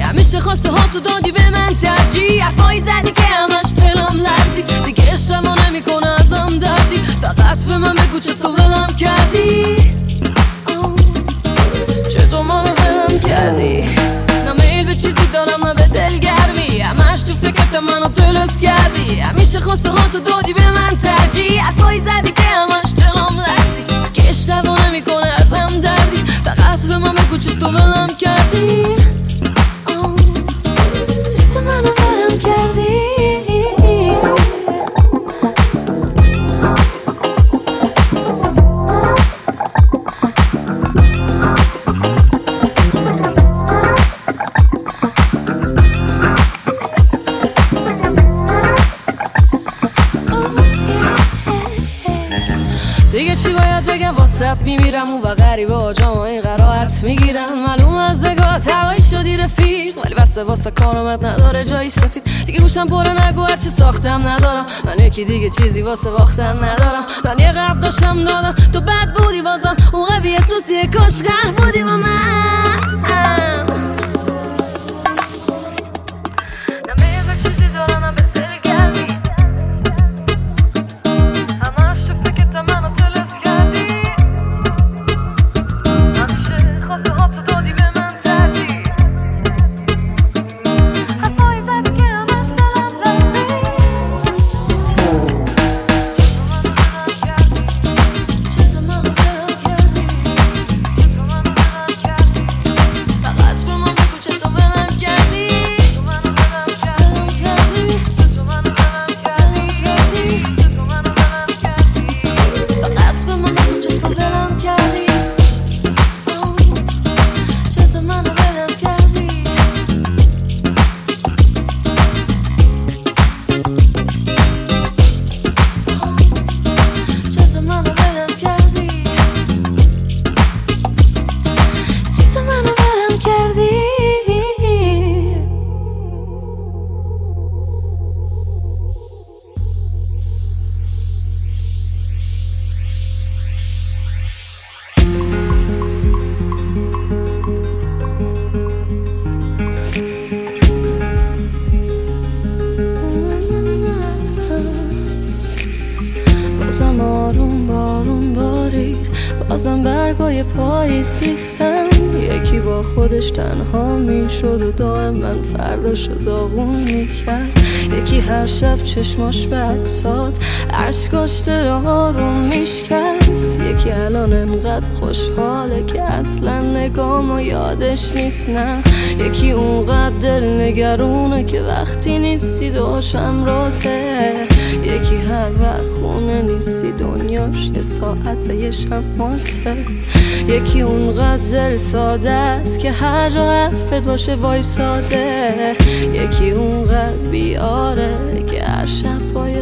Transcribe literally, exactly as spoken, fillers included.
همیشه خواسته ها تو دادی به من ترجیح، حرفایی زدی که همش دلم لرزید، دیگه اشتباه نمیکنه ازم دردی، فقط به من بگو چطور ولم کردی، چطور منو ولم کردی. نه میل به چیزی دارم نه به دلگرمی، همش تو فکرت منو تلس کردی، همیشه خواسته ها تو دادی به من ترجیح، حرفایی زدی که همش دلم لرزید، که اشتباه نمیکنه ازم دردی، فقط به من بگو چطور ولم کردی، چطور منو ولم کردی. دیگه چی باید بگم واسط میمیرم اون و غریبه ها جامعه قرارت میگیرم، معلوم از نگاهت هوایی شدی رفیق، ولی بسته واسه کارامت نداره جایی سفید، دیگه گوشم پره نگو هرچی ساختم ندارم، من یکی دیگه چیزی واسه باختن ندارم، من یه قرب داشتم دادم تو بد بودی بازم اون قوی احساسیه کاش قهر بودی با من. بازم آروم بارون بارید، بازم برگای پاییز ریختن، یکی با خودش تنها میشد و دائم من فرداشو داغون میکرد، یکی هر شب چشماش به عکسات عشقاش دل آروم میشکست، یکی الان انقدر خوشحاله که اصلا نگامو یادش نیست، نه یکی اونقدر دل نگرونه که وقتی نیستی دوشم روته، یکی هر وقت خونه نیستی دنیاش یه ساعت یه شماته، یکی اونقدر دل ساده است که هر جا حرفت باشه وای ساده، یکی اونقدر بیاره که هر شب باید